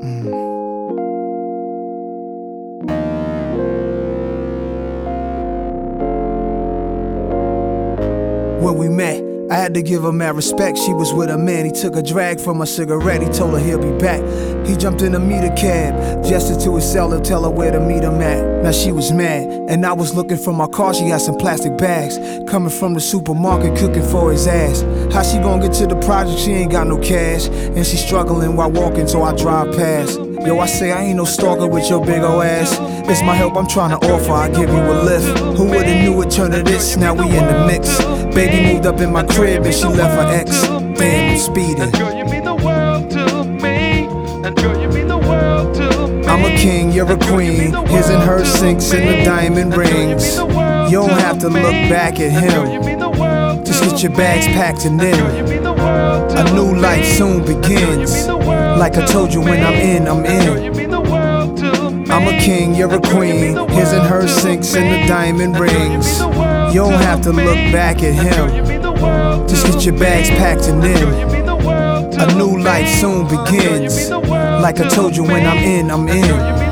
When we met, I had to give her mad respect. She was with a man, he took a drag from a cigarette. He told her he'll be back. He jumped in a meter cab, gestured to his cellar, tell her where to meet him at. Now she was mad, and I was looking for my car. She had some plastic bags, coming from the supermarket, cooking for his ass. How she gon' get to the project? She ain't got no cash, and she struggling while walking, so I drive past. Yo, I say I ain't no stalker with your big ol' ass. It's my help I'm trying to offer, I give you a lift. Who would've knew it turned to this? Now we in the mix. Baby moved up in my crib and she left her ex. Damn, I'm speeding. And girl, you mean the world to me. And girl, you mean the world to me. I'm a king, you're a queen. His and her sinks in the diamond rings. You don't have to look back at him. Just get your bags packed and then a new life soon begins. Like I told you, when I'm in, I'm in. I'm a king, you're a queen. His and her sinks in the diamond rings. You don't have to look back at him. Just get your bags packed and then a new life soon begins. Like I told you, when I'm in, I'm in.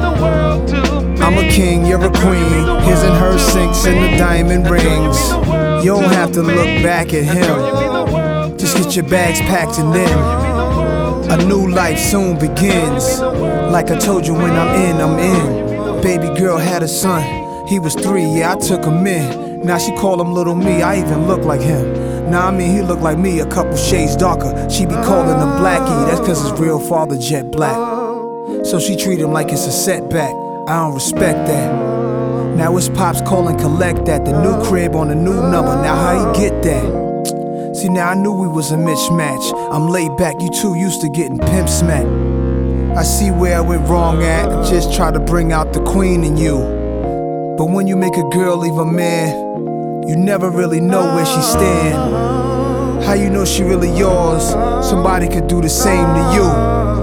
I'm a king, you're a queen. His and her sinks in the diamond rings. You don't have to look back at him. Just get your bags packed and then a new life soon begins. Like I told you, when I'm in, I'm in. Baby girl had a son, he was 3, yeah, I took him in. Now she call him little me, I even look like him. Nah, I mean he look like me, a couple shades darker. She be calling him Blackie, that's cause his real father jet black. So she treat him like it's a setback, I don't respect that. Now his pops calling collect that, the new crib on the new number, now how he get that? See, now I knew we was a mismatch. I'm laid back, you too used to getting pimp smacked. I see where I went wrong at, I just try to bring out the queen in you. But when you make a girl leave a man, you never really know where she stand. How you know she really yours? Somebody could do the same to you.